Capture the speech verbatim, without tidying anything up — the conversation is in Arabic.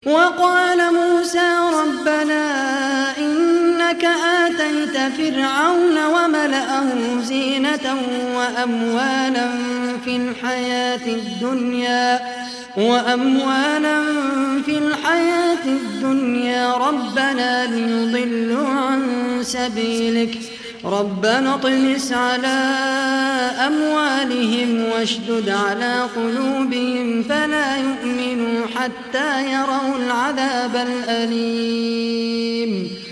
وقال موسى ربنا إنك آتيت فرعون وملأه زينة وأموالا في الحياة الدنيا وأموالا في الحياة الدنيا ربنا ليضلوا عن سبيلك ربنا اطمس على أموالهم واشدد على قلوبهم فلا يؤمنوا حتى يروا العذاب الأليم